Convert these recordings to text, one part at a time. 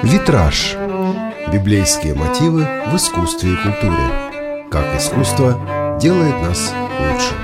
Витраж. Библейские мотивы в искусстве и культуре. Как искусство делает нас лучше.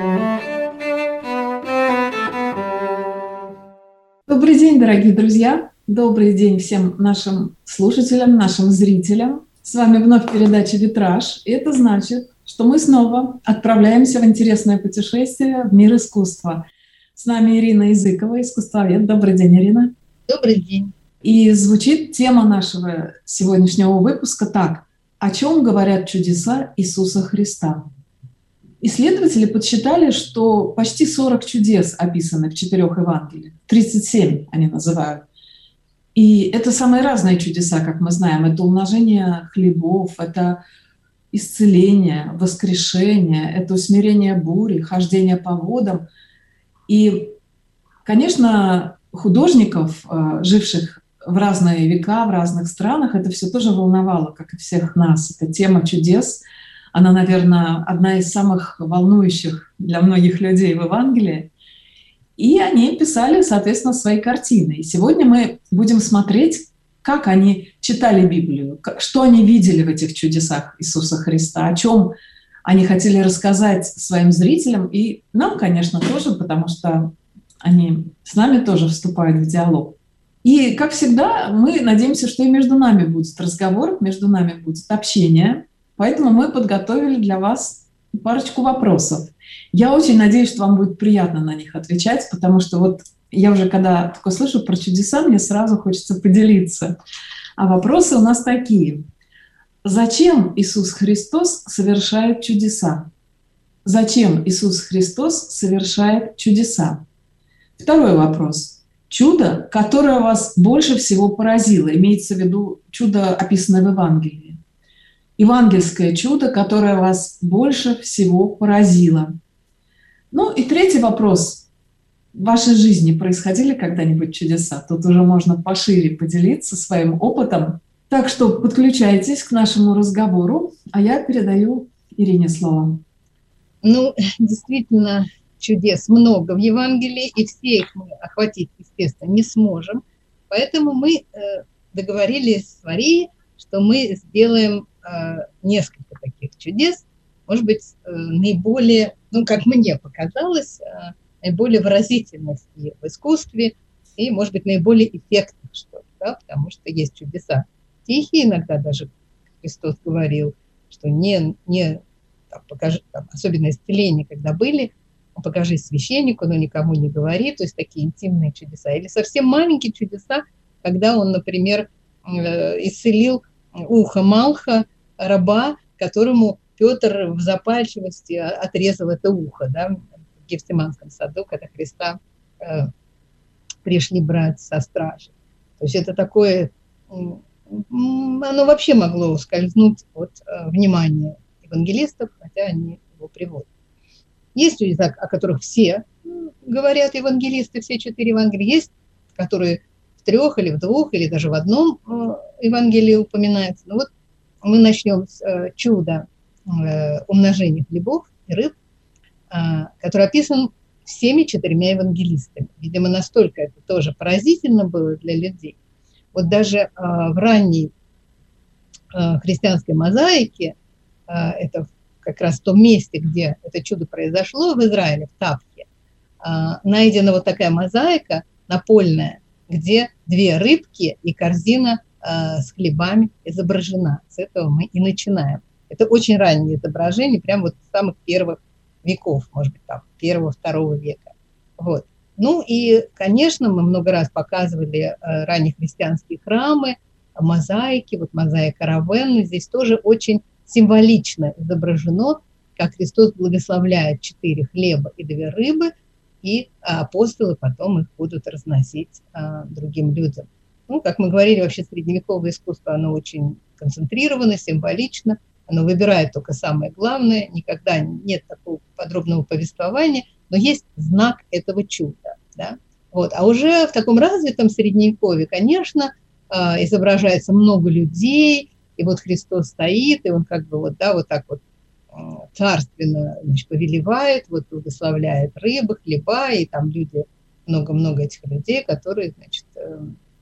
Добрый день, дорогие друзья! Добрый день всем нашим слушателям, нашим зрителям. С вами вновь передача «Витраж». И это значит, что мы снова отправляемся в интересное путешествие в мир искусства. С нами Ирина Языкова, искусствовед. Добрый день, Ирина. Добрый день. И звучит тема нашего сегодняшнего выпуска так: «О чем говорят чудеса Иисуса Христа?». Исследователи подсчитали, что почти 40 чудес описаны в 4 Евангелиях, 37 они называют. И это самые разные чудеса, как мы знаем. Это умножение хлебов, это исцеление, воскрешение, это усмирение бури, хождение по водам. И, конечно, художников, живших в разные века, в разных странах, это все тоже волновало, как и всех нас. Эта тема чудес, она, наверное, одна из самых волнующих для многих людей в Евангелии. И они писали, соответственно, свои картины. И сегодня мы будем смотреть, как они читали Библию, что они видели в этих чудесах Иисуса Христа, о чем они хотели рассказать своим зрителям и нам, конечно, тоже, потому что они с нами тоже вступают в диалог. И, как всегда, мы надеемся, что и между нами будет разговор, между нами будет общение. Поэтому мы подготовили для вас парочку вопросов. Я очень надеюсь, что вам будет приятно на них отвечать, потому что вот я уже, когда такое слышу про чудеса, мне сразу хочется поделиться. А вопросы у нас такие. Зачем Иисус Христос совершает чудеса? Зачем Иисус Христос совершает чудеса? Второй вопрос. Чудо, которое вас больше всего поразило, имеется в виду чудо, описанное в Евангелии. Евангельское чудо, которое вас больше всего поразило. Ну и третий вопрос. В вашей жизни происходили когда-нибудь чудеса? Тут уже можно пошире поделиться своим опытом. Так что подключайтесь к нашему разговору, а я передаю Ирине слово. Действительно, чудес много в Евангелии, и все их мы охватить, естественно, не сможем. Поэтому мы договорились с Марией, что мы сделаем несколько таких чудес, может быть, наиболее, как мне показалось, наиболее выразительных и в искусстве, и, может быть, наиболее эффектных, что ли, да, потому что есть чудеса тихие, иногда даже Христос говорил, что покажи, особенно исцеления, когда были, покажи священнику, но никому не говори, то есть такие интимные чудеса. Или совсем маленькие чудеса, когда он, например, исцелил ухо Малха, раба, которому Петр в запальчивости отрезал это ухо, да, в Гефсиманском саду, когда Христа пришли брать со стражи. То есть это такое, оно вообще могло ускользнуть от внимания евангелистов, хотя они его приводят. Есть чудеса, о которых все говорят евангелисты, все 4 Евангелия. Есть, которые в 3 или в 2 или даже в одном Евангелии упоминаются. Но вот мы начнем с чуда умножения хлебов и рыб, который описан всеми 4 евангелистами. Видимо, настолько это тоже поразительно было для людей. Вот даже в ранней христианской мозаике, это как раз в том месте, где это чудо произошло, в Израиле, в Тапхе, найдена вот такая мозаика напольная, где 2 рыбки и корзина с хлебами изображена. С этого мы и начинаем. Это очень раннее изображение, прямо вот с самых первых веков, может быть, там, 1-2 века. Вот. И, конечно, мы много раз показывали раннехристианские храмы, мозаики, вот мозаика Равенны, здесь тоже очень символично изображено, как Христос благословляет 4 хлеба и 2 рыбы, и апостолы потом их будут разносить другим людям. Как мы говорили, вообще средневековое искусство, оно очень концентрировано, символично, оно выбирает только самое главное, никогда нет такого подробного повествования, но есть знак этого чуда. Да? Вот. А уже в таком развитом средневековье, конечно, изображается много людей, и вот Христос стоит, и он как бы вот так вот царственно, повелевает, вот благословляет рыбы, хлеба, и там люди, много-много этих людей, которые,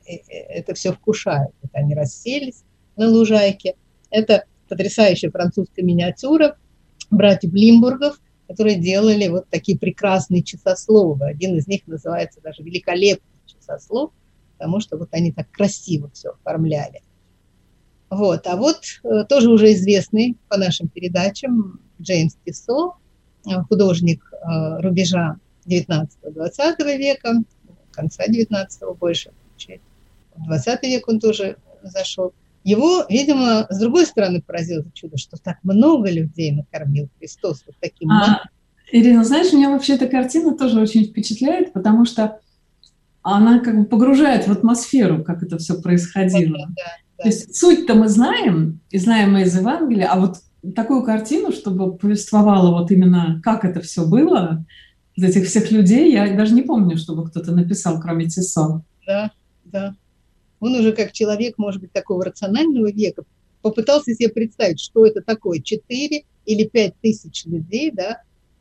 это все вкушают. Вот они расселись на лужайке. Это потрясающая французская миниатюра братьев Лимбургов, которые делали вот такие прекрасные часословы. Один из них называется даже «Великолепный часослов», потому что вот они так красиво все оформляли. Вот. А вот тоже уже известный по нашим передачам Джеймс Тиссо, художник рубежа 19-20 века, конца 19-го больше, в 20 век он тоже зашел. Его, видимо, с другой стороны поразило это чудо, что так много людей накормил Христос вот таким маленьким. Ирина, знаешь, меня вообще эта картина тоже очень впечатляет, потому что она как бы погружает в атмосферу, как это все происходило. Да. То есть суть-то мы знаем, и знаем мы из Евангелия, а вот такую картину, чтобы повествовало вот именно, как это все было, из этих всех людей, я даже не помню, чтобы кто-то написал, кроме Тиссо. Да. Он уже как человек, может быть, такого рационального века попытался себе представить, что это такое, 4 или 5 тысяч людей, да,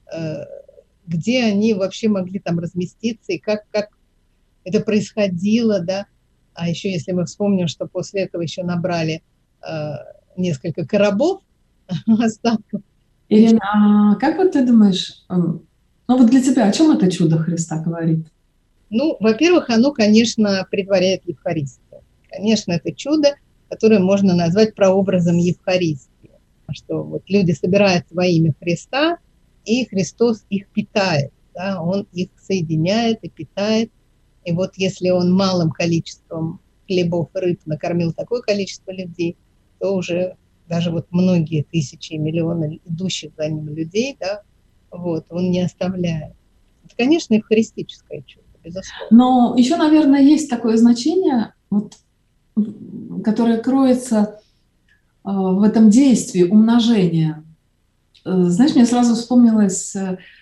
где они вообще могли там разместиться, и как это происходило, да. А еще если мы вспомним, что после этого еще набрали несколько коробов остатков. Ирина, а как вот ты думаешь, ну вот для тебя, о чем это чудо Христа говорит? Ну, во-первых, оно, конечно, предваряет Евхаристию. Конечно, это чудо, которое можно назвать прообразом Евхаристии. Что вот люди собираются во имя Христа, и Христос их питает. Да? Он их соединяет и питает. И вот если он малым количеством хлебов и рыб накормил такое количество людей, то уже даже вот многие тысячи и миллионы идущих за ним людей, да, вот, он не оставляет. Это, конечно, евхаристическое чудо, безусловно. Но еще, наверное, есть такое значение, вот, которое кроется в этом действии умножения. Знаешь, мне сразу вспомнилась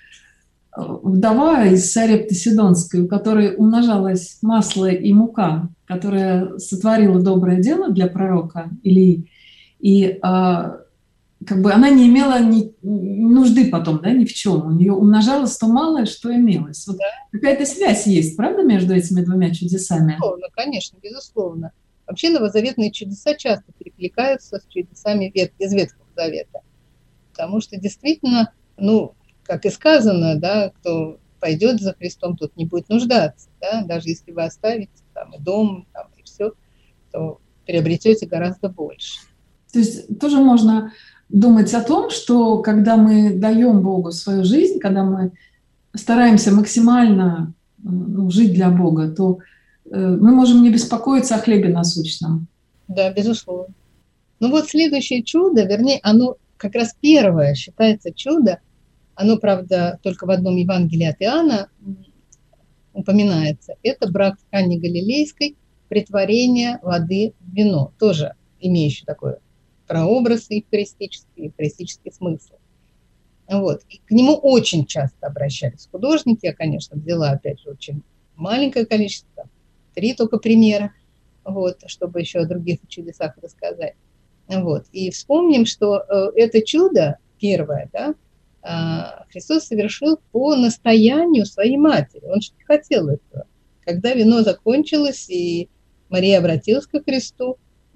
вдова из Сарепты Сидонской, у которой умножалось масло и мука, которая сотворила доброе дело для пророка Илии, и как бы она не имела нужды потом, да, ни в чем. У нее умножалось то малое, что имелось. Вот какая-то связь есть, правда, между этими двумя чудесами? Безусловно, конечно, безусловно. Вообще новозаветные чудеса часто перекликаются с чудесами из Ветхого Завета. Потому что действительно, ну, как и сказано, да, кто пойдет за Христом, тот не будет нуждаться. Да? Даже если вы оставите там, и дом, там, и все, то приобретете гораздо больше. То есть тоже можно думать о том, что когда мы даем Богу свою жизнь, когда мы стараемся максимально жить для Бога, то мы можем не беспокоиться о хлебе насущном. Да, безусловно. Ну вот следующее чудо, вернее, оно как раз первое считается чудо, оно, правда, только в одном Евангелии от Иоанна упоминается. Это брак в Канне Галилейской, претворение воды в вино, тоже имеющий такой прообраз евхаристический смысл. Вот. И к нему очень часто обращались художники. Я, конечно, взяла, опять же, очень маленькое количество, 3 только примера, вот, чтобы еще о других чудесах рассказать. Вот. И вспомним, что это чудо первое, да, Христос совершил по настоянию своей матери. Он же не хотел этого. Когда вино закончилось, и Мария обратилась ко Христу,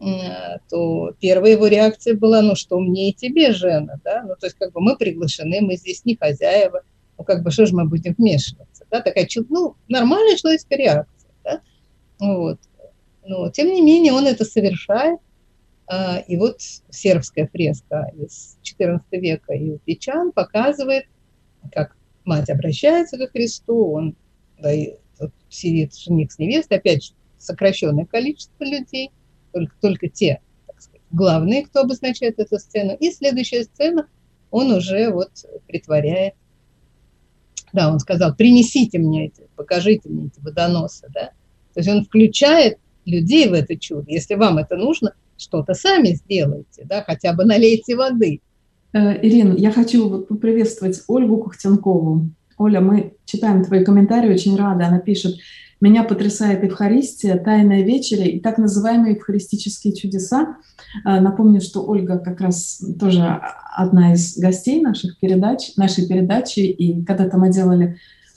то первая его реакция была, ну что мне и тебе, жена, да, ну то есть как бы мы приглашены, мы здесь не хозяева, ну как бы что же мы будем вмешиваться, да, такая, ну, нормальная человеческая реакция, да, вот, но тем не менее он это совершает, и вот сербская фреска из XIV века из Печан показывает, как мать обращается ко Христу, он, да, и вот сидит жених с невестой, опять же, сокращенное количество людей, только те, так сказать, главные, кто обозначает эту сцену. И следующая сцена, он уже вот притворяет. Да, он сказал, принесите мне эти, покажите мне эти водоносы, да. То есть он включает людей в это чудо. Если вам это нужно, что-то сами сделайте, да, хотя бы налейте воды. Ирина, я хочу поприветствовать Ольгу Кухтенкову. Оля, мы читаем твои комментарии, очень рада. Она пишет: «Меня потрясает Евхаристия, Тайная вечеря и так называемые евхаристические чудеса». Напомню, что Ольга как раз тоже одна из гостей нашей передачи, и когда-то мы делали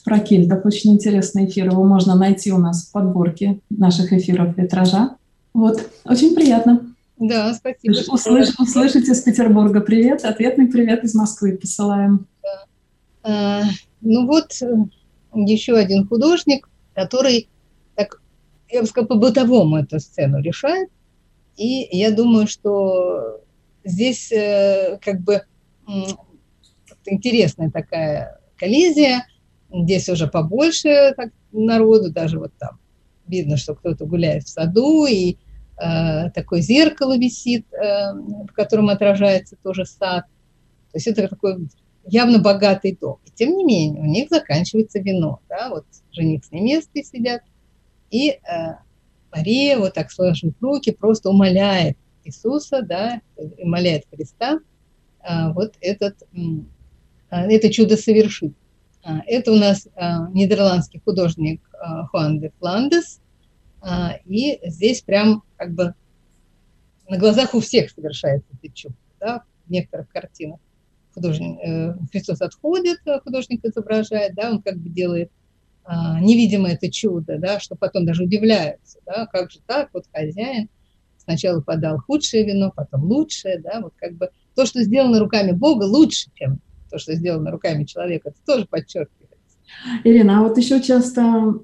про кельтов. Очень интересный эфир. Его можно найти у нас в подборке наших эфиров «Витража». Вот, очень приятно. Да, спасибо. Услышать из Петербурга привет, ответный привет из Москвы посылаем. Да. Ну вот, еще один художник, который, так, я бы сказала, по-бытовому эту сцену решает. И я думаю, что здесь как бы интересная такая коллизия. Здесь уже побольше так, народу, даже вот там видно, что кто-то гуляет в саду, и такое зеркало висит, в котором отражается тоже сад. То есть это такой явно богатый дом. И тем не менее, у них заканчивается вино. Да? Вот жених с невестой сидят, и Мария, вот так сложив руки, просто умоляет Иисуса, да, умоляет Христа вот это чудо совершить. Это у нас нидерландский художник Хуан де Фландес, и здесь прям как бы на глазах у всех совершается это чудо. Да? В некоторых картинах Христос отходит, художник изображает, да, он как бы делает невидимое это чудо, да, что потом даже удивляются, да, как же так, вот хозяин сначала подал худшее вино, потом лучшее, да, вот как бы то, что сделано руками Бога, лучше, чем то, что сделано руками человека, это тоже подчеркивается. Ирина, а вот еще часто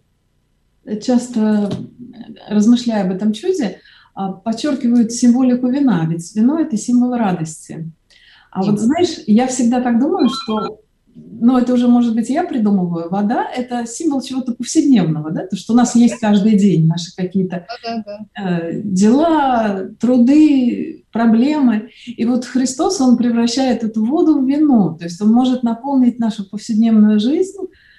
размышляя об этом чуде, подчеркивают символику вина, ведь вино – это символ радости. А вот знаешь, я всегда так думаю, что, ну, это уже, может быть, я придумываю, вода – это символ чего-то повседневного, да, то, что у нас есть каждый день, наши какие-то дела, труды, проблемы. И вот Христос, Он превращает эту воду в вино, то есть Он может наполнить нашу повседневную жизнь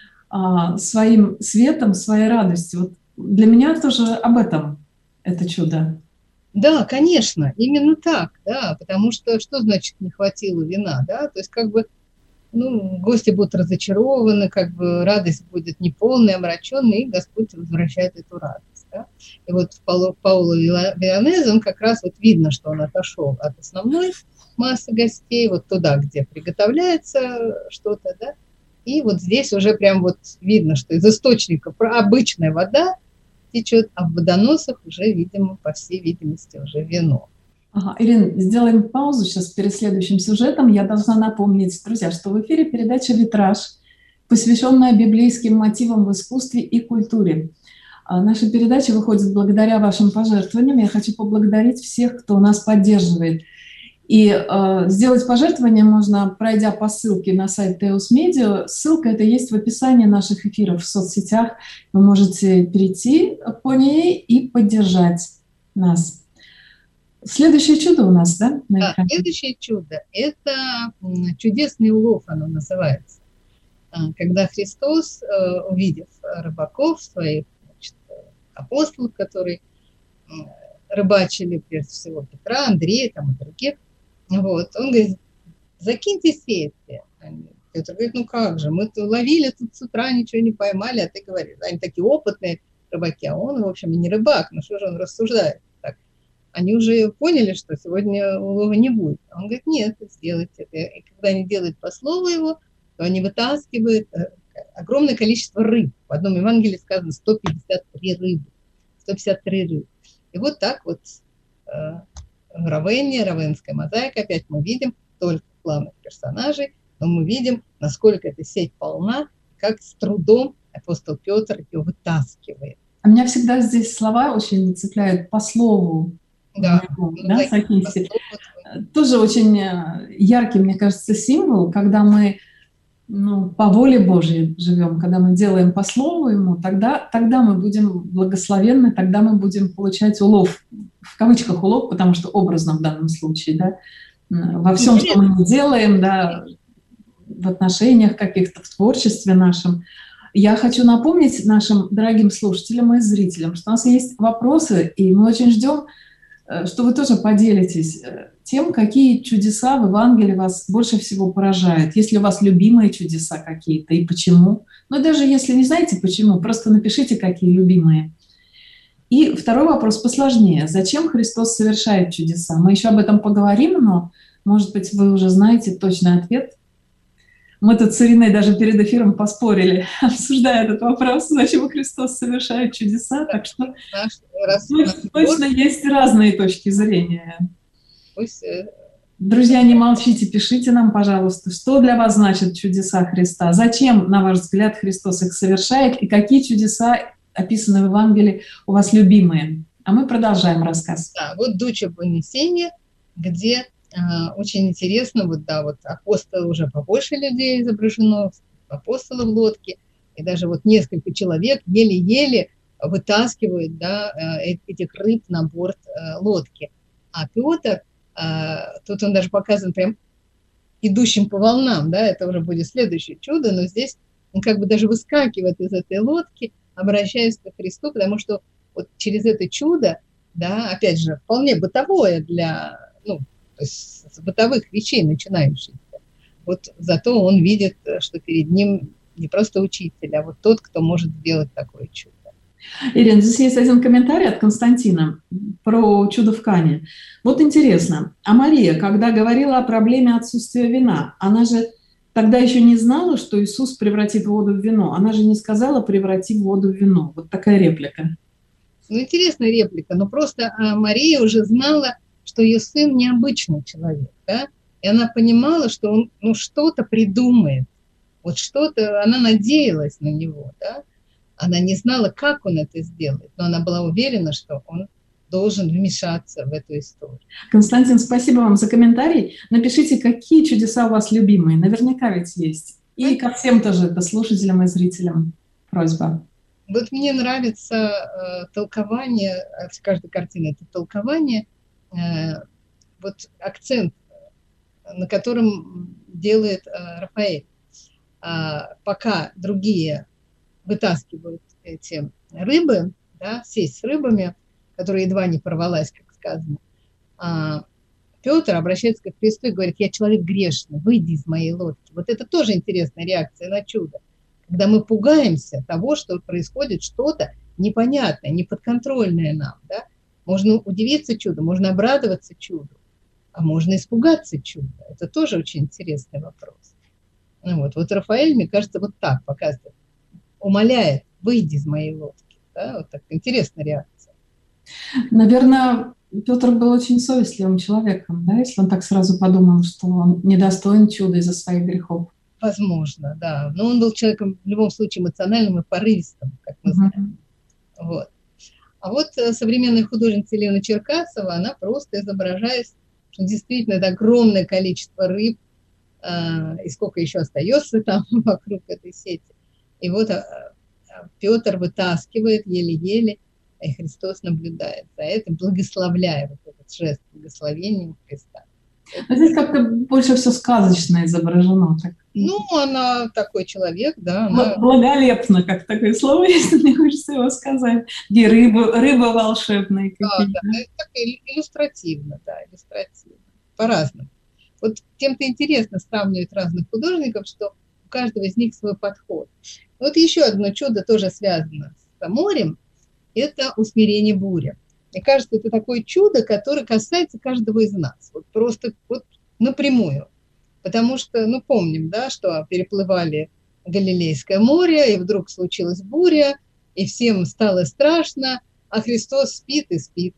своим светом, своей радостью. Вот для меня тоже об этом это чудо. Да, конечно, именно так, да, потому что значит не хватило вина, да, то есть как бы, ну, гости будут разочарованы, как бы радость будет неполная, омраченная, и Господь возвращает эту радость, да. И вот в Паоло Вианезе он как раз вот видно, что он отошел от основной массы гостей, вот туда, где приготовляется что-то, да, и вот здесь уже прям вот видно, что из источника обычная вода течет, а в водоносах уже, видимо, по всей видимости, уже вино. Ага, Ирина, сделаем паузу сейчас перед следующим сюжетом. Я должна напомнить, друзья, что в эфире передача «Витраж», посвященная библейским мотивам в искусстве и культуре. Наша передача выходит благодаря вашим пожертвованиям. Я хочу поблагодарить всех, кто нас поддерживает. И сделать пожертвование можно, пройдя по ссылке на сайт Теос Медиа. Ссылка эта есть в описании наших эфиров в соцсетях. Вы можете перейти по ней и поддержать нас. Следующее чудо у нас, да? Да, следующее чудо – это чудесный улов, оно называется. Когда Христос, увидев рыбаков, своих, значит, апостолов, которые рыбачили, прежде всего, Петра, Андрея там, и других, вот, он говорит: закиньте сети. Петр говорит: ну как же, мы ловили тут с утра, ничего не поймали, а ты говоришь. Они такие опытные рыбаки, а он, в общем, и не рыбак, ну что же он рассуждает так? Они уже поняли, что сегодня улова не будет. Он говорит: нет, сделайте это. И когда они делают по слову его, то они вытаскивают огромное количество рыб. В одном Евангелии сказано 153 рыбы. 153 рыбы. И вот так вот в Равенне, равенская мозаика, опять мы видим только главных персонажей, но мы видим, насколько эта сеть полна, как с трудом апостол Петр ее вытаскивает. А меня всегда здесь слова очень цепляют по слову. Да, тоже очень яркий, мне кажется, символ, когда мы по воле Божьей живем, когда мы делаем по слову Ему, тогда мы будем благословенны, тогда мы будем получать улов, в кавычках улов, потому что образно в данном случае, да, во всем, что мы делаем, да, в отношениях каких-то, в творчестве нашем. Я хочу напомнить нашим дорогим слушателям и зрителям, что у нас есть вопросы, и мы очень ждем, что вы тоже поделитесь тем, какие чудеса в Евангелии вас больше всего поражают. Есть ли у вас любимые чудеса какие-то и почему? Но даже если не знаете почему, просто напишите, какие любимые. И второй вопрос посложнее. Зачем Христос совершает чудеса? Мы еще об этом поговорим, но, может быть, вы уже знаете точный ответ. Мы тут с Ириной даже перед эфиром поспорили, обсуждая этот вопрос, зачем Христос совершает чудеса. Так что точно есть разные точки зрения. Друзья, не молчите, пишите нам, пожалуйста, что для вас значит чудеса Христа, зачем, на ваш взгляд, Христос их совершает, и какие чудеса, описанные в Евангелии, у вас любимые. А мы продолжаем рассказ. Да, вот Дуча понесения, где очень интересно, вот апостолы уже побольше людей изображено, апостолы в лодке, и даже вот несколько человек еле-еле вытаскивают, этих рыб на борт лодки. А Петр, тут он даже показан прям идущим по волнам, это уже будет следующее чудо, но здесь он как бы даже выскакивает из этой лодки, обращаясь к Христу, потому что вот через это чудо, опять же, вполне бытовое для, то есть с бытовых вещей начинающихся. Вот зато он видит, что перед ним не просто учитель, а вот тот, кто может сделать такое чудо. Ирина, здесь есть один комментарий от Константина про чудо в Кане. Вот интересно, а Мария, когда говорила о проблеме отсутствия вина, она же тогда еще не знала, что Иисус превратит воду в вино. Она же не сказала «преврати воду в вино». Вот такая реплика. Интересная реплика, но просто Мария уже знала, что ее сын необычный человек, и она понимала, что он что-то придумает, вот что-то, она надеялась на него, Она не знала, как он это сделает, но она была уверена, что он должен вмешаться в эту историю. Константин, спасибо вам за комментарий. Напишите, какие чудеса у вас любимые. Наверняка ведь есть. И ко всем тоже, до слушателям и зрителям просьба. Вот мне нравится толкование, каждой картины это толкование, вот акцент, на котором делает Рафаэль. Пока другие вытаскивают эти рыбы, сесть с рыбами, которая едва не порвалась, как сказано, Петр обращается к Христу и говорит: я человек грешный, выйди из моей лодки. Вот это тоже интересная реакция на чудо. Когда мы пугаемся того, что происходит что-то непонятное, неподконтрольное нам. Можно удивиться чуду, можно обрадоваться чуду, а можно испугаться чуда. Это тоже очень интересный вопрос. Вот Рафаэль, мне кажется, вот так показывает. Умоляет: выйди из моей лодки. Вот так интересная реакция. Наверное, Петр был очень совестливым человеком, если он так сразу подумал, что он недостоин чуда из-за своих грехов. Возможно, да. Но он был человеком в любом случае эмоциональным и порывистым, как мы знаем. Вот. А вот современная художница Елена Черкасова, она просто изображает, что действительно это огромное количество рыб, и сколько еще остается там вокруг этой сети. И вот Петр вытаскивает еле-еле, и Христос наблюдает за этим, благословляя вот этот жест благословения Христа. Но здесь как-то больше все сказочно изображено. Так. Она такой человек, Благолепно, как такое слово, если мне хочется его сказать. Где рыба волшебная. Да, так иллюстративно, иллюстративно. По-разному. Вот тем-то интересно сравнивать разных художников, что у каждого из них свой подход. Вот еще одно чудо тоже связано с морем, это усмирение бури. Мне кажется, это такое чудо, которое касается каждого из нас. Вот просто напрямую. Потому что, помним, что переплывали Галилейское море, и вдруг случилась буря, и всем стало страшно, а Христос спит и спит,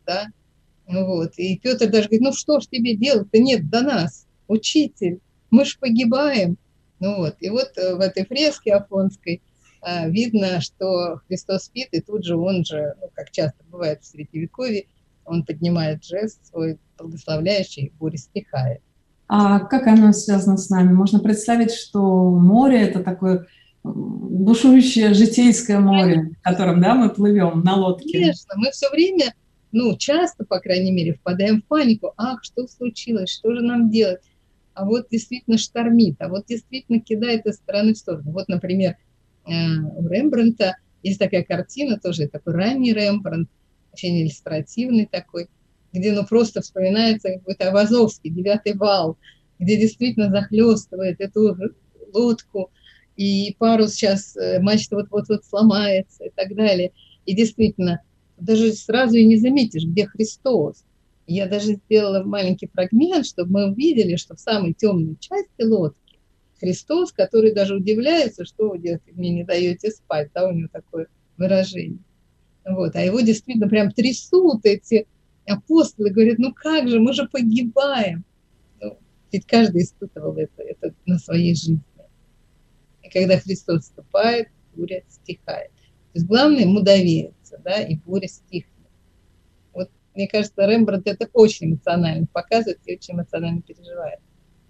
И Петр даже говорит: что ж тебе делать-то нет до нас, учитель, мы ж погибаем. И вот в этой фреске афонской видно, что Христос спит, и тут же он же, как часто бывает в Средневековье, он поднимает жест свой благословляющий, и буря стихает. А как оно связано с нами? Можно представить, что море – это такое бушующее житейское море, в котором мы плывем на лодке. Конечно, мы все время, часто, по крайней мере, впадаем в панику. Ах, что случилось, что же нам делать? А вот действительно штормит, а вот действительно кидает из стороны в сторону. Вот, например, у Рембрандта есть такая картина, тоже такой ранний Рембрандт, очень иллюстративный такой, где просто вспоминается какой-то Айвазовский, 9-й вал, где действительно захлестывает эту лодку, и парус сейчас, мачта вот-вот сломается и так далее. И действительно, даже сразу и не заметишь, где Христос. Я даже сделала маленький фрагмент, чтобы мы увидели, что в самой темной части лодки Христос, который даже удивляется, что вы делаете, мне не даете спать, да, у него такое выражение. Вот. А его действительно прям трясут эти апостолы, говорят, ну как же, мы же погибаем. Ну, ведь каждый испытывал это на своей жизни. И когда Христос вступает, буря стихает. То есть главное ему довериться, да, и буря стихнет. Вот, мне кажется, Рембрандт это очень эмоционально показывает и очень эмоционально переживает.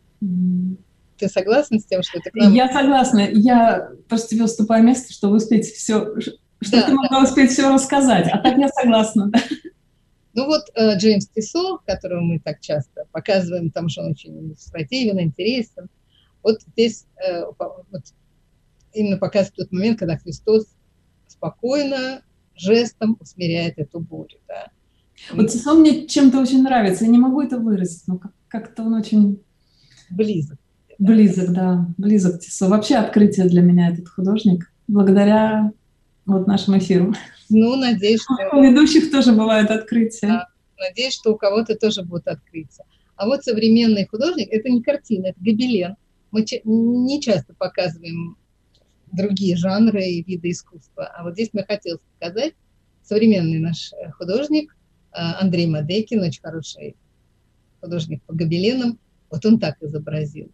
Ты согласна с тем, что это к нам... Я согласна. Я просто тебе уступаю место, чтобы успеть все, чтобы ты могла успеть все рассказать. А так я согласна. Ну вот Джеймс Тисо, которого мы так часто показываем, потому что он очень иллюстративен, интересен. Вот здесь вот именно показывает тот момент, когда Христос спокойно, жестом усмиряет эту бурю. Да. Вот Тисо мне чем-то очень нравится. Я не могу это выразить, но как-то он очень... Близок. Близок, да, близок Тисо. Вообще открытие для меня этот художник, благодаря вот нашему эфиру. Ну, надеюсь, что... У ведущих тоже бывают открытия. Да, надеюсь, что у кого-то тоже будут открытия. А вот современный художник, это не картина, это гобелен. Мы не часто показываем другие жанры и виды искусства. А вот здесь мне хотелось показать современный наш художник Андрей Мадейкин, очень хороший художник по гобеленам. Вот он так изобразил.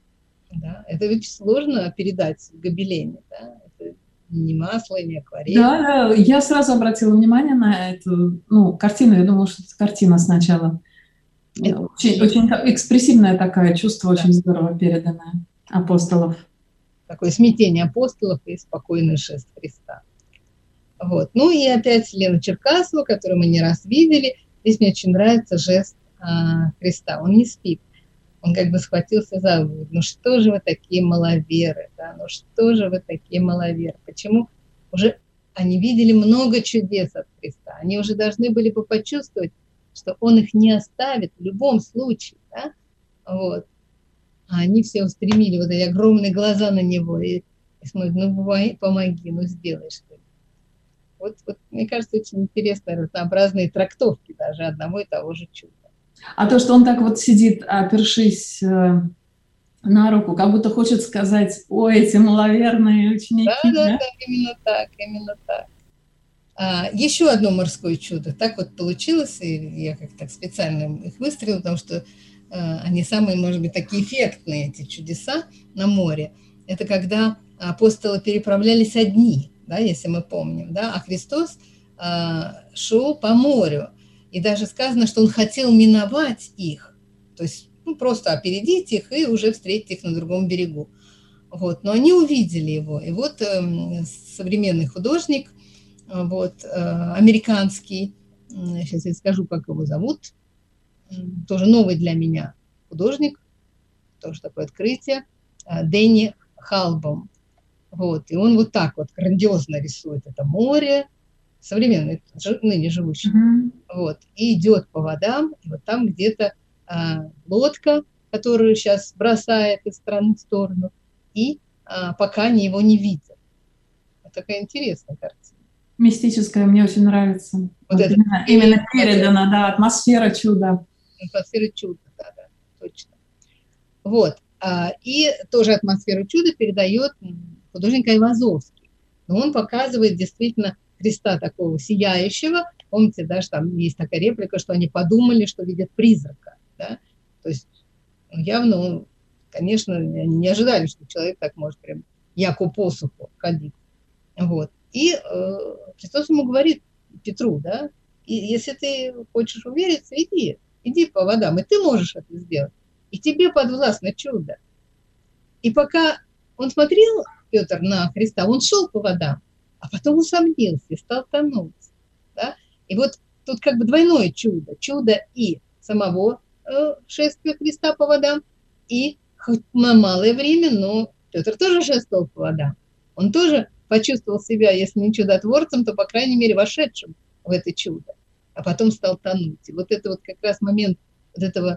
Да? Это ведь сложно передать в гобелене. Да? Это не масло, не акварель. Да, я сразу обратила внимание на эту картину. Я думала, что это картина сначала. Очень экспрессивная такая, чувство очень здорово переданное апостолов. Такое смятение апостолов и спокойный шест Христа. Вот. Ну и опять Лена Черкасова, которую мы не раз видели. Здесь мне очень нравится жест Христа. Он не спит. Он как бы схватился за голову. Ну что же вы такие маловеры? Да? Ну что же вы такие маловеры? Почему? Уже они видели много чудес от Христа. Они уже должны были бы почувствовать, что он их не оставит в любом случае. Да? Вот. А они все устремили вот эти огромные глаза на него и смотрят, ну помоги, ну сделай что-нибудь. Вот, мне кажется, очень интересные разнообразные трактовки даже одного и того же чуда. А то, что он так вот сидит, опершись на руку, как будто хочет сказать, ой, эти маловерные ученики. Да, именно так. Еще одно морское чудо. Так вот получилось, и я как-то специально их выстроила, потому что они самые, может быть, такие эффектные, эти чудеса на море. Это когда апостолы переправлялись одни, да, если мы помним, да, а Христос шел по морю. И даже сказано, что он хотел миновать их, то есть просто опередить их и уже встретить их на другом берегу. Вот. Но они увидели его. И вот современный художник, вот, американский, сейчас я скажу, как его зовут, тоже новый для меня художник, тоже такое открытие, Дэнни Халбом. Вот. И он вот так вот грандиозно рисует это море, современный, ныне живущий, вот, и идет по водам, и вот там где-то лодка, которую сейчас бросает из стороны в сторону, и пока они его не видят. Вот такая интересная картина. Мистическая, мне очень нравится. Вот это именно передана, да, атмосфера чуда. Атмосфера чуда, да, точно. Вот, и тоже атмосферу чуда передает художник Айвазовский. Но он показывает действительно Христа такого сияющего. Помните, да, что там есть такая реплика, что они подумали, что видят призрака. Да? То есть явно, конечно, они не ожидали, что человек так может прям яко посуху ходить. Вот. И Христос ему говорит, Петру, да, и если ты хочешь увериться, иди по водам, и ты можешь это сделать. И тебе подвластно чудо. И пока он смотрел, Петр, на Христа, он шел по водам, а потом усомнился и стал тонуть. Да? И вот тут как бы двойное чудо. Чудо и самого шествия Христа по водам, и хоть на малое время, но Петр тоже шествовал по водам. Он тоже почувствовал себя, если не чудотворцем, то, по крайней мере, вошедшим в это чудо. А потом стал тонуть. И вот это вот как раз момент вот этого,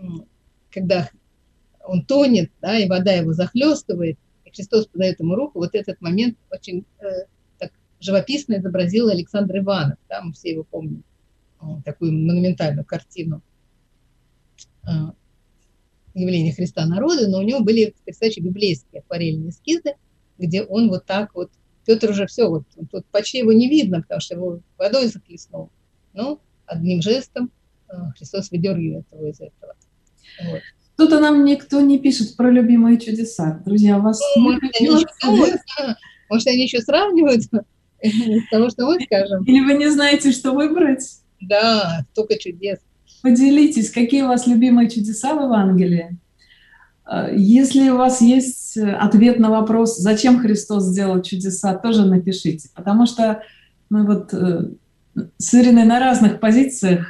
когда он тонет, да, и вода его захлестывает, и Христос подает ему руку, вот этот момент очень так живописно изобразил Александр Иванов, да, мы все его помним, такую монументальную картину явление Христа народу, но у него были потрясающие библейские акварельные эскизы, где он вот так вот, Петр уже все, вот тут почти его не видно, потому что его водой захлестнул, но одним жестом Христос выдергивает его из этого. Вот. Что-то нам никто не пишет про любимые чудеса. Друзья, у вас... Может, они еще сравнивают с того, что мы скажем. Или вы не знаете, что выбрать? Да, столько чудес. Поделитесь, какие у вас любимые чудеса в Евангелии. Если у вас есть ответ на вопрос, зачем Христос сделал чудеса, тоже напишите. Потому что мы вот с Ириной на разных позициях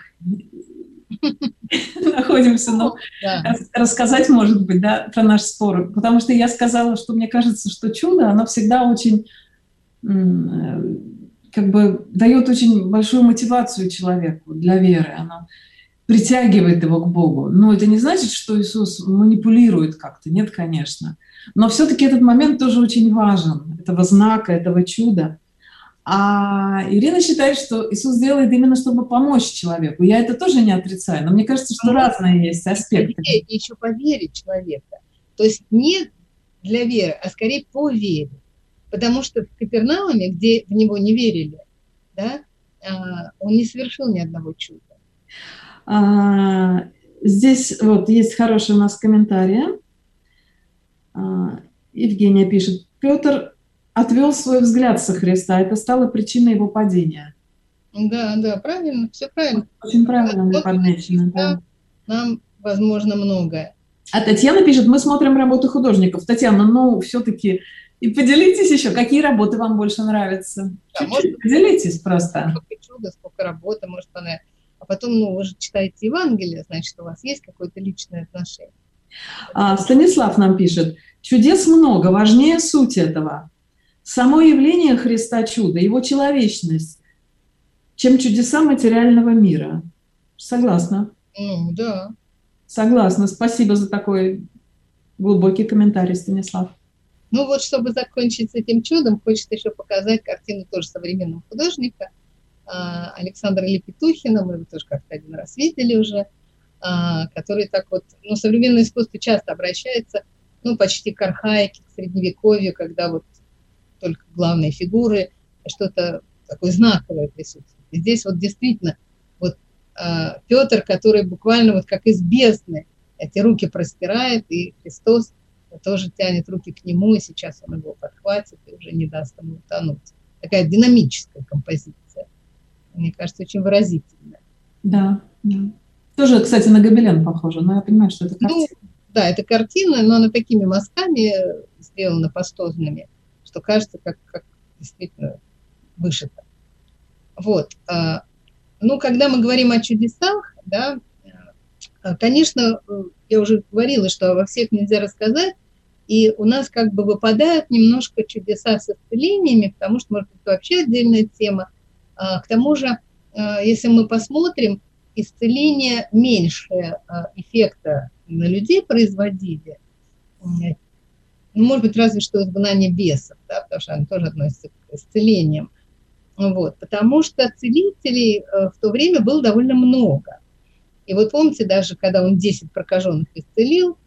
находимся, но рассказать, может быть, да, про наш спор. Потому что я сказала, что мне кажется, что чудо, оно всегда очень, как бы, дает очень большую мотивацию человеку для веры. Оно притягивает его к Богу. Но это не значит, что Иисус манипулирует как-то. Нет, конечно. Но все-таки этот момент тоже очень важен. Этого знака, этого чуда. А Ирина считает, что Иисус делает именно, чтобы помочь человеку. Я это тоже не отрицаю, но мне кажется, что разные есть аспекты. И еще по вере человека. То есть не для веры, а скорее по вере. Потому что в Капернауме, где в него не верили, да, он не совершил ни одного чуда. Здесь вот есть хороший у нас комментарий. Евгения пишет: Петр отвел свой взгляд со Христа, это стало причиной его падения. Да, правильно, все правильно. Очень правильно подмечено. Да. Нам возможно многое. А Татьяна пишет: мы смотрим работы художников. Татьяна, ну, все-таки, и поделитесь еще, какие работы вам больше нравятся. Да, чуть-чуть поделитесь просто. Сколько чуда, сколько работы может понравиться. А потом, ну, вы же читаете Евангелие, значит, у вас есть какое-то личное отношение. Станислав нам пишет: чудес много, важнее суть этого. Само явление Христа чудо, его человечность, чем чудеса материального мира. Согласна. Ну, да. Согласна. Спасибо за такой глубокий комментарий, Станислав. Ну вот, чтобы закончить с этим чудом, хочется еще показать картину тоже современного художника Александра Лепетухина, мы его тоже как-то один раз видели уже, который так вот, ну, современное искусство часто обращается, ну, почти к архаике, к средневековью, когда вот только главные фигуры, что-то такое знаковое присутствует. И здесь вот действительно вот Петр, который буквально вот как из бездны эти руки простирает, и Христос тоже тянет руки к нему, и сейчас он его подхватит и уже не даст ему утонуть. Такая динамическая композиция. Мне кажется, очень выразительная. Да. Тоже, кстати, на гобелен похоже, но я понимаю, что это картина. Ну, да, это картина, но она такими мазками сделана пастозными, что кажется, как действительно вышито. Вот. Ну, когда мы говорим о чудесах, да, конечно, я уже говорила, что во всех нельзя рассказать, и у нас как бы выпадают немножко чудеса с исцелениями, потому что, может быть, вообще отдельная тема. К тому же, если мы посмотрим, исцеления меньше эффекта на людей производили, ну, может быть, разве что изгнание бесов, да, потому что оно тоже относится к исцелениям. Вот, потому что целителей в то время было довольно много. И вот помните, даже когда он 10 прокаженных исцелил,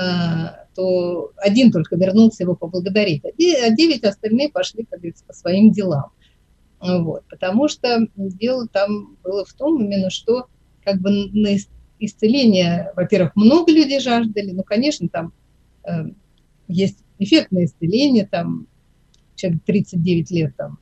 то один только вернулся его поблагодарить, а 9 остальные пошли, как говорится, по своим делам. Вот, потому что дело там было в том именно, что как бы на исцеление, во-первых, много людей жаждали, ну, конечно, там есть эффектное исцеление, там человек 39 лет там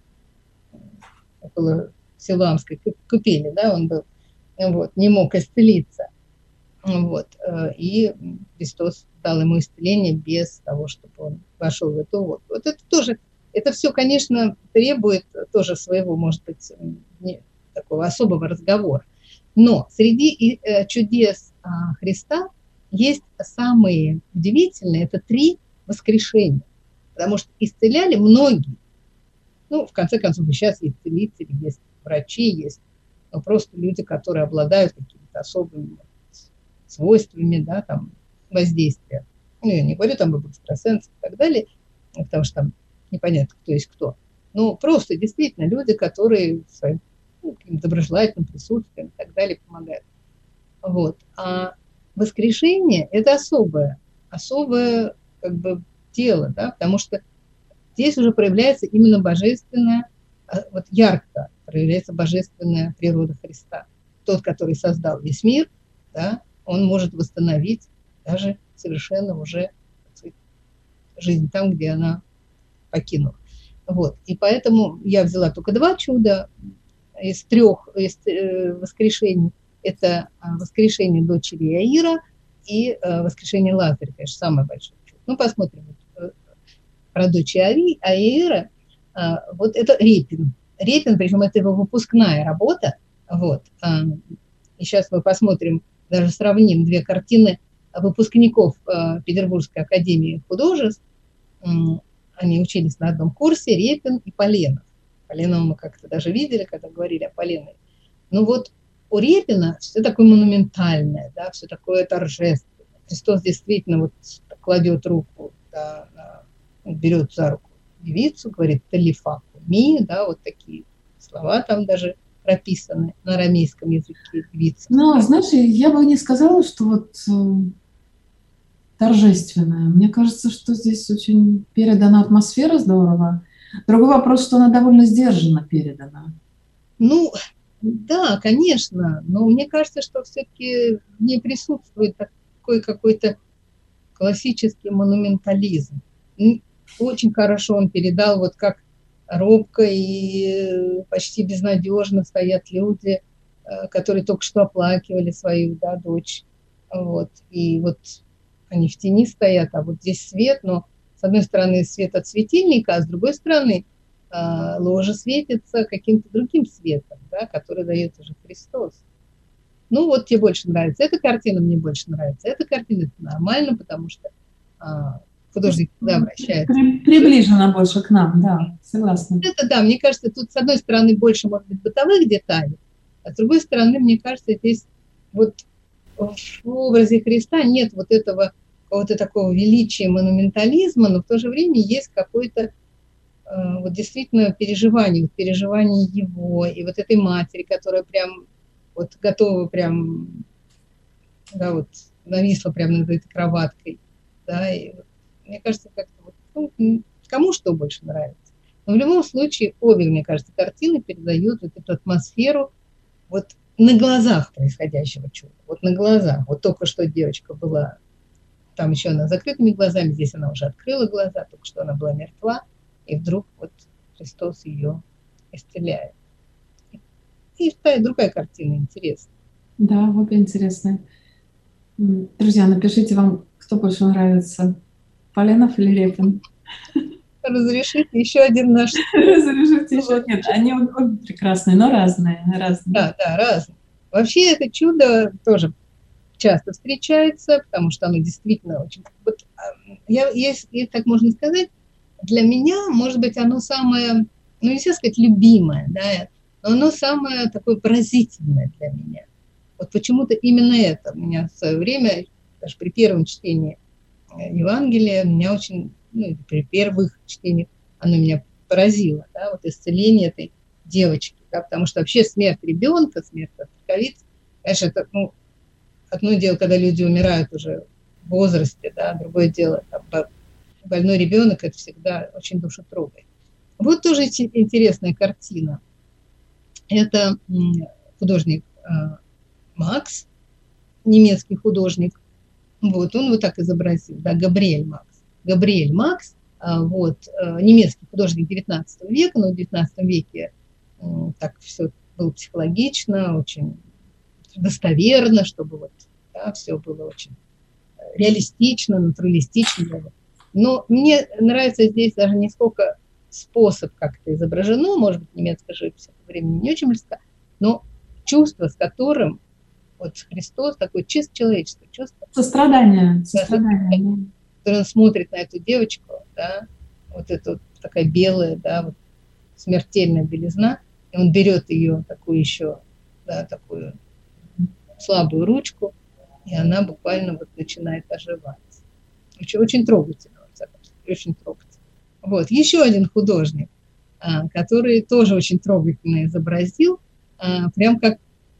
около Силуамской купели, да, он был, вот, не мог исцелиться, вот, и Христос дал ему исцеление без того, чтобы он вошел в эту воду. Вот это тоже, это все, конечно, требует тоже своего, может быть, такого особого разговора. Но среди чудес Христа есть самые удивительные, это 3 воскрешения, потому что исцеляли многие. Ну, в конце концов, сейчас есть целители, есть врачи, есть просто люди, которые обладают какими-то особыми свойствами, да, там, воздействия. Ну, я не говорю там об экстрасенсах и так далее, потому что там непонятно, кто есть кто. Но просто действительно люди, которые своим, ну, доброжелательным присутствием и так далее помогают. Вот. А воскрешение – это особое как бы дело, да, потому что здесь уже проявляется именно божественная, вот ярко проявляется божественная природа Христа. Тот, который создал весь мир, да, он может восстановить даже совершенно уже, так сказать, жизнь там, где она покинула. Вот. И поэтому я взяла только 2 чуда из 3 воскрешений. Это воскрешение дочери Иаира и воскрешение Лазаря, конечно, самое большое чудо. Ну, посмотрим про дочь Иаира. Вот это Репин. Репин, причем это его выпускная работа. Вот. И сейчас мы посмотрим, даже сравним 2 картины выпускников Петербургской академии художеств. Они учились на одном курсе, Репин и Поленов. Поленова мы как-то даже видели, когда говорили о Поленове. Ну вот у Репина все такое монументальное, да, все такое торжественное. Христос действительно вот кладет руку, да, берет за руку девицу, говорит «талифа куми», да, вот такие слова там даже прописаны на арамейском языке девица. Ну, знаешь, я бы не сказала, что вот торжественная. Мне кажется, что здесь очень передана атмосфера здорово. Другой вопрос, что она довольно сдержанно передана. Ну, да, конечно, но мне кажется, что все-таки в ней присутствует такой какой-то классический монументализм. Очень хорошо он передал, вот как робко и почти безнадежно стоят люди, которые только что оплакивали свою, да, дочь. Вот. И вот они в тени стоят, а вот здесь свет, но с одной стороны свет от светильника, а с другой стороны ложа светится каким-то другим светом, да, который дает уже Христос. Ну вот тебе больше нравится эта картина, мне больше нравится эта картина, это нормально, потому что художник всегда обращается. Приближена больше к нам, да, согласна. Это да, мне кажется, тут с одной стороны больше, может быть, бытовых деталей, а с другой стороны, мне кажется, здесь вот в образе Христа нет вот этого какого-то такого величия, монументализма, но в то же время есть какое-то вот действительно переживание его, и вот этой матери, которая прям вот готова прям, да, вот нависла прям над этой кроваткой, да, и вот, мне кажется, как-то вот, ну, кому что больше нравится. Но в любом случае обе, мне кажется, картины передают вот эту атмосферу вот на глазах происходящего чуда, вот на глазах. Вот только что девочка была, там еще она с закрытыми глазами, здесь она уже открыла глаза, только что она была мертва, и вдруг вот Христос ее исцеляет. И другая картина интересная. Да, обе интересные. Друзья, напишите вам, кто больше нравится, Поленов или Репин. Разрешите еще один наш... Разрешите еще. Нет, они обе прекрасные, но разные. Да, разные. Вообще это чудо тоже часто встречается, потому что оно действительно очень... Вот, если так можно сказать, для меня, может быть, оно самое, ну, нельзя сказать, любимое, да, но оно самое такое поразительное для меня. Вот почему-то именно это меня в свое время, даже при первом чтении Евангелия, меня очень, ну, при первых чтениях оно меня поразило, да, вот исцеление этой девочки, да, потому что вообще смерть ребенка, смерть от раковицы, конечно, это, ну, одно дело, когда люди умирают уже в возрасте, да, другое дело, там, больной ребенок, это всегда очень душетрогает. Вот тоже интересная картина. Это художник Макс, немецкий художник. Вот, он вот так изобразил, да, Габриэль Макс. Габриэль Макс, вот, немецкий художник 19 века, но в 19 веке так все было психологично, очень достоверно, чтобы вот, да, все было очень реалистично, натуралистично. Но мне нравится здесь даже не сколько способ, как это изображено, может быть, немецкая живопись в это время не очень близка, но чувство, с которым вот Христос, такое чисто человеческое чувство. Сострадание. Который он смотрит на эту девочку, да, вот эта вот такая белая, да, вот смертельная белизна, и он берет ее такую еще, да, такую слабую ручку, и она буквально вот начинает оживать. Очень, очень трогательно, очень трогательно. Вот, еще один художник, который тоже очень трогательно изобразил, прям как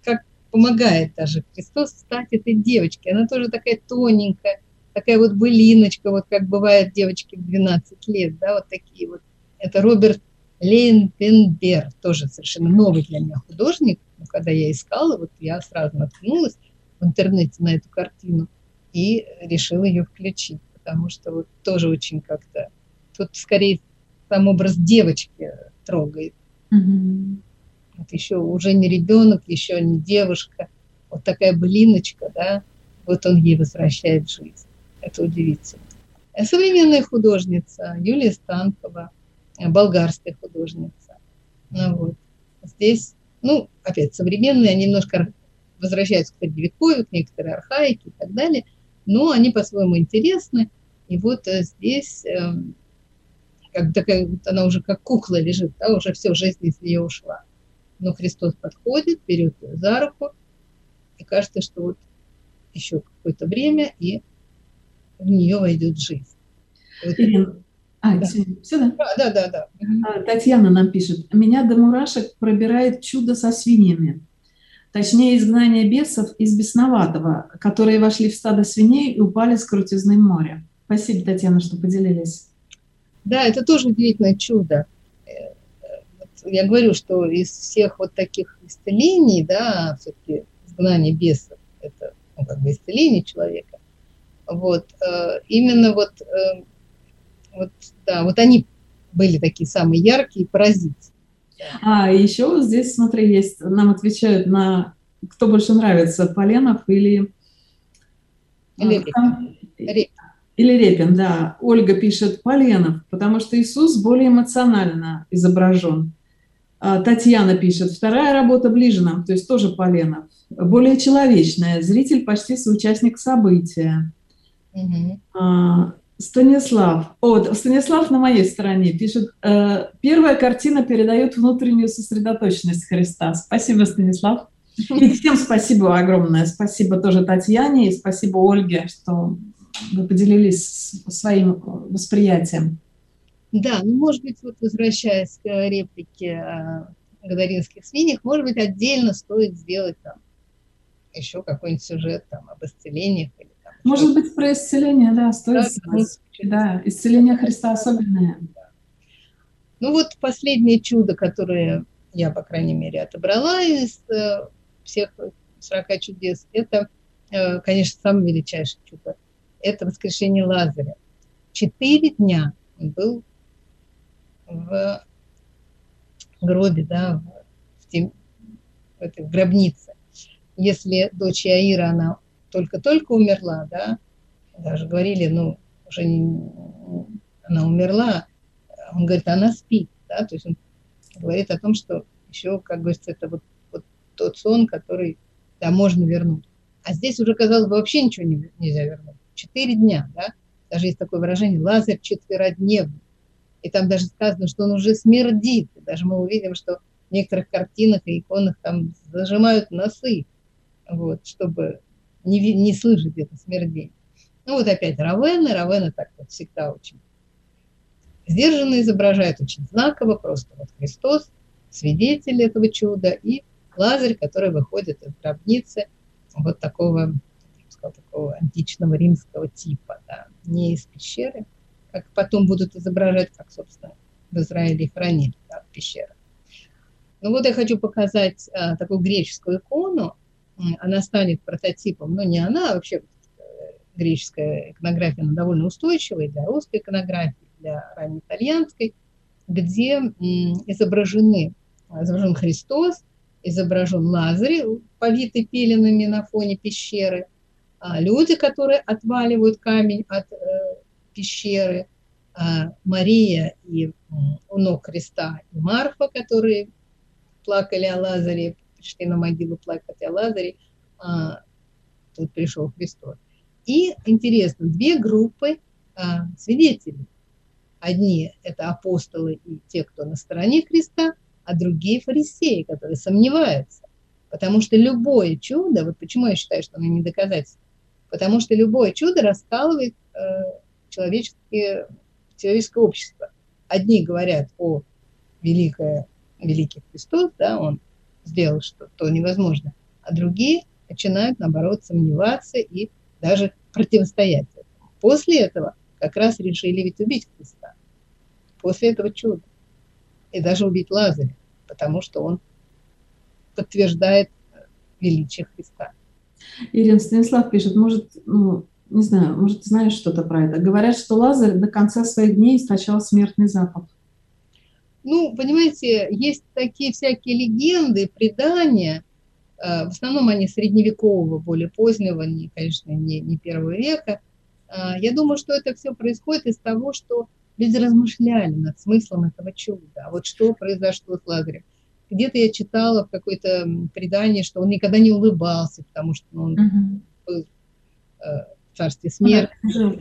помогает даже Христос встать этой девочке. Она тоже такая тоненькая, такая вот былиночка, вот как бывает девочки в 12 лет, да, вот такие вот. Это Роберт Лейнпенбер, тоже совершенно новый для меня художник. Но когда я искала, вот я сразу наткнулась в интернете на эту картину и решила ее включить, потому что вот тоже очень как-то... Тут скорее сам образ девочки трогает. Вот еще уже не ребенок, еще не девушка. Вот такая былиночка, да, вот он ей возвращает жизнь. Это удивительно. Современная художница Юлия Станкова, болгарская художница. Ну, вот. Здесь, ну, опять, современные, они немножко возвращаются к средневековью, к некоторой архаике и так далее, но они по-своему интересны. И вот здесь, как такая, вот она уже как кукла лежит, да, уже все, жизнь из нее ушла. Но Христос подходит, берет ее за руку, и кажется, что вот еще какое-то время, и в нее войдет жизнь. Вот Ирина, да. все, да? Да. Татьяна нам пишет. Меня до мурашек пробирает чудо со свиньями. Точнее, изгнание бесов из бесноватого, которые вошли в стадо свиней и упали с крутизны моря. Спасибо, Татьяна, что поделились. Да, это тоже удивительное чудо. Я говорю, что из всех вот таких исцелений, да, все-таки изгнание бесов, это, ну, как бы исцеление человека. Вот, именно вот, да, вот они были такие самые яркие, поразительные. Еще здесь, смотри, есть, нам отвечают на, кто больше нравится, Поленов или Репин, да. Ольга пишет Поленов, потому что Иисус более эмоционально изображен. Татьяна пишет, вторая работа ближе нам, то есть тоже Поленов, более человечная, зритель почти соучастник события. Станислав на моей стороне пишет, первая картина передает внутреннюю сосредоточенность Христа. Спасибо, Станислав. И всем спасибо огромное. Спасибо тоже Татьяне и спасибо Ольге, что вы поделились своим восприятием. Да, ну, может быть, вот возвращаясь к реплике о гадаринских свиньях, может быть, отдельно стоит сделать там еще какой-нибудь сюжет там об исцелениях. Или, там, может быть, про исцеление, да, стоит сделать. Да, исцеление Христа особенное. Ну вот последнее чудо, которое я, по крайней мере, отобрала из всех 40 чудес, это, конечно, самое величайшее чудо. Это воскрешение Лазаря. 4 дня он был в гробе, да, в этой гробнице. Если дочь Иаира, она только-только умерла, да, даже говорили, ну, уже она умерла, он говорит, она спит, да, то есть он говорит о том, что еще, как говорится, это вот тот сон, который, да, можно вернуть. А здесь уже, казалось бы, вообще ничего нельзя вернуть. 4 дня, да, даже есть такое выражение, Лазарь четверодневный. И там даже сказано, что он уже смердит. И даже мы увидим, что в некоторых картинах и иконах там зажимают носы, вот, чтобы не слышать это смердение. Ну вот опять Равена так вот всегда очень сдержанно изображает, очень знаково, просто вот Христос, свидетель этого чуда, и Лазарь, который выходит из гробницы вот такого, я бы сказала, такого античного римского типа, да, не из пещеры, как потом будут изображать, как, собственно, в Израиле хранили, да, в пещерах. Ну вот я хочу показать такую греческую икону. Она станет прототипом, но не она, а вообще греческая иконография, она довольно устойчивая для русской иконографии, для раннеитальянской, где изображен Христос, изображен Лазарь, повитый пеленами на фоне пещеры, люди, которые отваливают камень от пещеры, Мария и у ног Христа и Марфа, которые плакали о Лазаре, пришли на могилу плакать о Лазаре, тут пришел Христос. И интересно, 2 группы свидетелей. Одни – это апостолы и те, кто на стороне Христа, а другие – фарисеи, которые сомневаются. Потому что любое чудо, вот почему я считаю, что оно не доказательство, потому что любое чудо раскалывает человеческое общество. Одни говорят о великий Христос, да, он сделал что-то невозможно, а а другие начинают, наоборот, сомневаться и даже противостоять этому. После этого как раз решили ведь убить Христа. После этого чуда. И даже убить Лазаря, потому что он подтверждает величие Христа. Ирина, Станислав пишет, может, не знаю, может, знаешь что-то про это. Говорят, что Лазарь до конца своих дней источал смертный запах. Ну, понимаете, есть такие всякие легенды, предания, в основном они средневекового, более позднего, конечно, не первого века. Я думаю, что это все происходит из того, что люди размышляли над смыслом этого чуда. А вот что произошло с Лазарем. Где-то я читала в какой-то предании, что он никогда не улыбался, потому что он был в царстве смерти,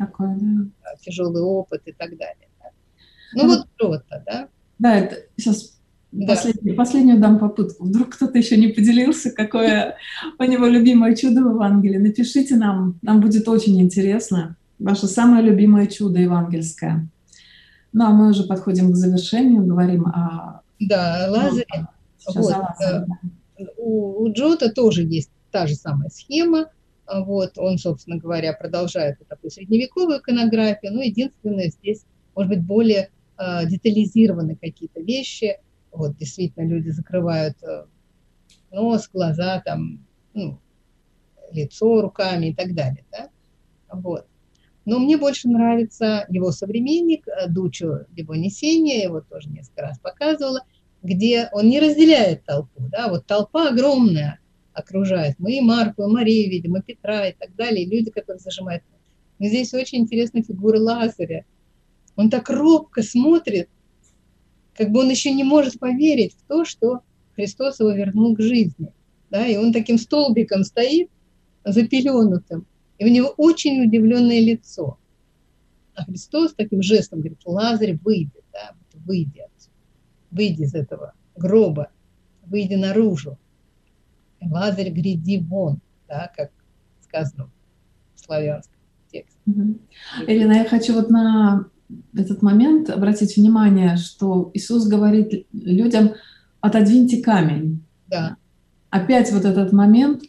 тяжелый опыт и так далее. Ну вот что-то, да? Да, это сейчас последнюю дам попытку. Вдруг кто-то еще не поделился, какое у него любимое чудо в Евангелии. Напишите нам будет очень интересно. Ваше самое любимое чудо евангельское. Ну, а мы уже подходим к завершению, говорим о... Да, Лазаре. Вот. У Джота тоже есть та же самая схема. Вот. Он, собственно говоря, продолжает такую средневековую иконографию, но единственное, здесь, может быть, более детализированы какие-то вещи. Вот, действительно, люди закрывают нос, глаза, там, лицо руками и так далее. Да? Вот. Но мне больше нравится его современник Дуччо ди Бонисени, я его тоже несколько раз показывала, где он не разделяет толпу. Да? Вот толпа огромная окружает. Мы и Марфу, и Марию видим, и Петра, и так далее, и люди, которые зажимают. Но здесь очень интересная фигура Лазаря. Он так робко смотрит, как бы он еще не может поверить в то, что Христос его вернул к жизни. Да? И он таким столбиком стоит, запеленутым, и у него очень удивленное лицо. А Христос таким жестом говорит: Лазарь, выйди, да? Выйди отсюда, выйди из этого гроба, выйди наружу. И Лазарь, гряди вон, да, как сказано в славянском тексте. Ирина, я хочу вот на этот момент обратить внимание, что Иисус говорит людям: отодвиньте камень. Да. Опять вот этот момент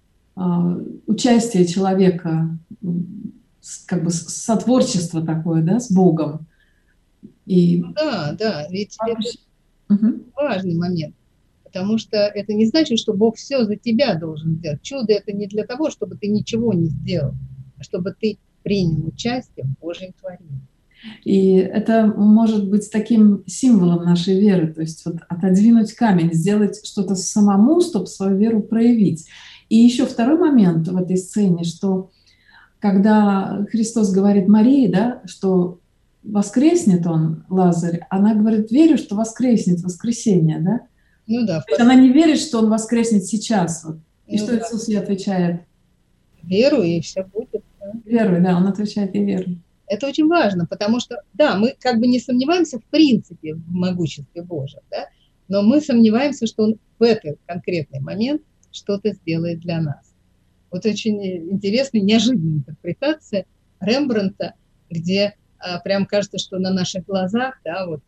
участия человека, как бы сотворчество такое, да, с Богом. И... Да, ведь это важный момент, потому что это не значит, что Бог все за тебя должен сделать. Чудо — это не для того, чтобы ты ничего не сделал, а чтобы ты принял участие в Божьем творении. И это может быть таким символом нашей веры, то есть вот отодвинуть камень, сделать что-то самому, чтобы свою веру проявить. И еще второй момент в этой сцене, что когда Христос говорит Марии, да, что воскреснет он, Лазарь, она говорит: верю, что воскреснет, воскресенье, да? Ну да. То есть она не верит, что он воскреснет сейчас. Вот. И что Иисус ей отвечает? Верую, и все будет. Да? Верую, да, он отвечает: я верую. Это очень важно, потому что, да, мы как бы не сомневаемся в принципе в могуществе Божьем, да, но мы сомневаемся, что он в этот конкретный момент что-то сделает для нас. Вот очень интересная, неожиданная интерпретация Рембрандта, где прям кажется, что на наших глазах, да, вот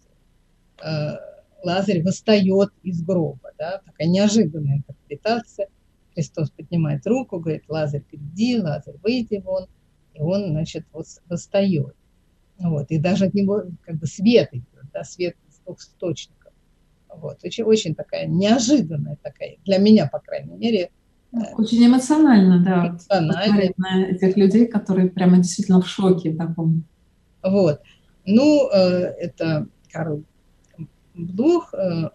Лазарь восстает из гроба, да, такая неожиданная интерпретация. Христос поднимает руку, говорит: Лазарь, приди, Лазарь, выйди вон. И он, значит, восстает. Вот. И даже от него как бы свет идет, да, свет из двух источников. Вот. Очень такая неожиданная такая, для меня, по крайней мере. Очень эмоционально, да. Эмоционально. На этих людей, которые прямо действительно в шоке таком. Вот. Ну, это Карл Блох,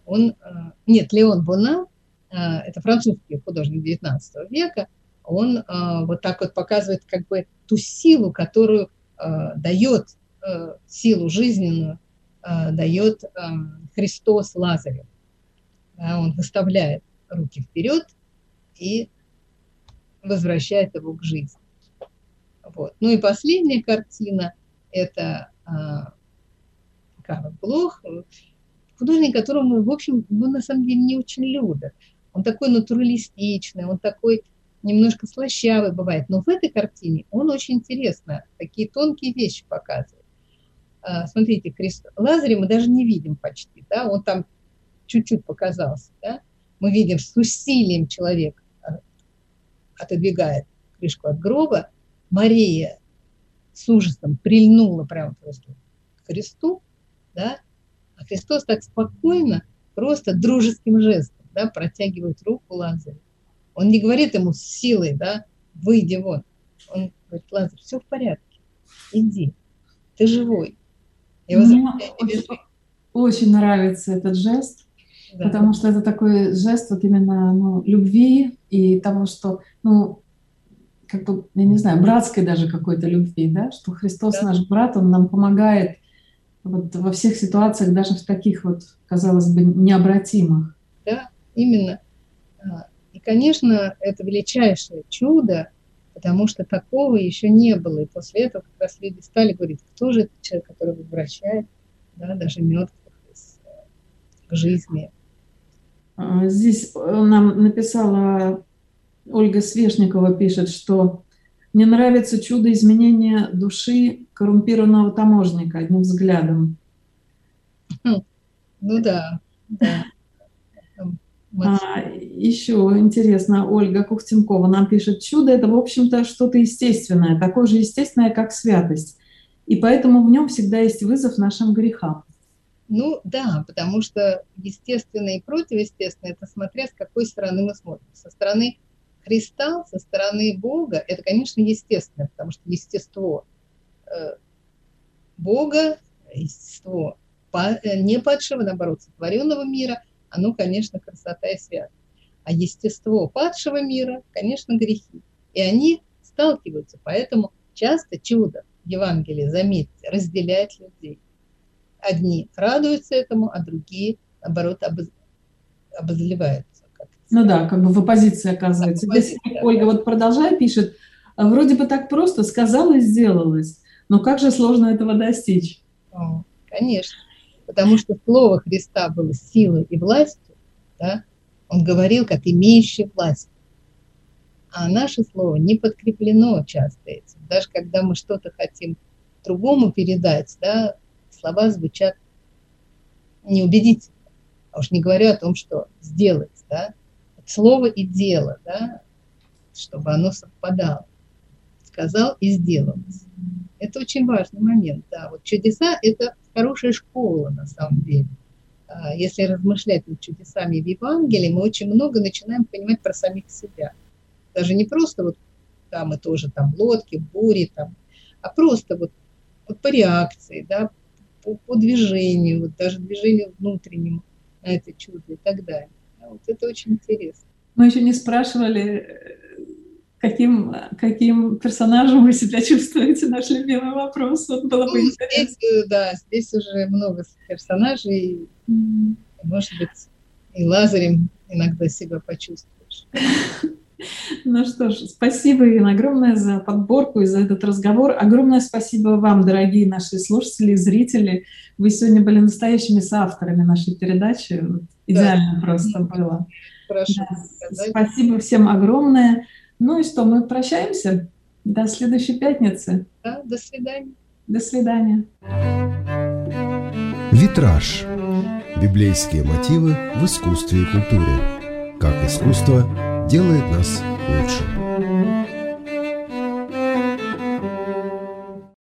Леон Бонан, это французский художник XIX века, он вот так вот показывает как бы ту силу, которую дает, силу жизненную, дает Христос Лазарю. Он выставляет руки вперед и возвращает его к жизни. Вот. Ну и последняя картина – это Карл Блох, художник, которого мы, в общем, на самом деле не очень любят. Он такой натуралистичный, он такой немножко слащавый бывает, но в этой картине он очень интересно такие тонкие вещи показывает. Смотрите, Лазаря мы даже не видим почти, да, он там чуть-чуть показался, да? Мы видим с усилием человек отодвигает крышку от гроба, Мария с ужасом прильнула прямо просто к Христу, да, а Христос так спокойно, просто дружеским жестом, да, протягивает руку Лазарю. Он не говорит ему с силой, да, выйди вон. Он говорит: Лазарь, все в порядке, иди, ты живой. И Мне очень нравится этот жест, да. Потому что это такой жест вот именно любви и того, что, как бы, я не знаю, братской даже какой-то любви, да, что Христос наш брат, Он нам помогает вот во всех ситуациях, даже в таких вот, казалось бы, необратимых. Да, именно. И, конечно, это величайшее чудо, потому что такого еще не было. И после этого как раз люди стали говорить: кто же этот человек, который возвращает, да, даже мертвых к жизни. Здесь нам написала Ольга Свешникова, пишет, что мне нравится чудо изменения души коррумпированного таможника одним взглядом. Ну да. Еще интересно, Ольга Кухтенкова нам пишет: чудо – это, в общем-то, что-то естественное, такое же естественное, как святость. И поэтому в нем всегда есть вызов нашим грехам. Ну да, потому что естественное и противоестественное – это смотря с какой стороны мы смотрим. Со стороны Христа, со стороны Бога – это, конечно, естественно, потому что естество Бога, естество не падшего, наоборот, сотворенного мира, оно, конечно, красота и святость. А естество падшего мира, конечно, грехи. И они сталкиваются, поэтому часто чудо в Евангелии, заметьте, разделяет людей. Одни радуются этому, а другие, наоборот, обозливаются. Ну да, как бы в оппозиции оказывается. Здесь Ольга вот продолжая пишет: вроде бы так просто, сказалось, сделалось, но как же сложно этого достичь? Конечно, потому что слово Христа было силой и властью, да? Он говорил как имеющий власть. А наше слово не подкреплено часто этим. Даже когда мы что-то хотим другому передать, да, слова звучат неубедительно. А уж не говорю о том, что сделать, да. Слово и дело, да, чтобы оно совпадало. Сказал и сделалось. Это очень важный момент, да. Вот чудеса – это хорошая школа на самом деле. Если размышлять над чудесами в Евангелии, мы очень много начинаем понимать про самих себя. Даже не просто вот там и тоже там лодки, бури, там, а просто вот по реакции, да, по движению, вот даже движению внутреннему на это чудо и так далее. Вот это очень интересно. Мы еще не спрашивали, каким персонажем вы себя чувствуете, наш любимый вопрос. Вот было бы интересно. Здесь уже много персонажей, может быть, и Лазарем иногда себя почувствуешь. Ну что ж, спасибо, Ирина, огромное за подборку и за этот разговор. Огромное спасибо вам, дорогие наши слушатели и зрители. Вы сегодня были настоящими соавторами нашей передачи. Идеально просто было. Хорошо. Да. Спасибо всем огромное. Ну и что, мы прощаемся. До следующей пятницы. Да, до свидания. До свидания. Витраж. Библейские мотивы в искусстве и культуре. Как искусство делает нас лучше.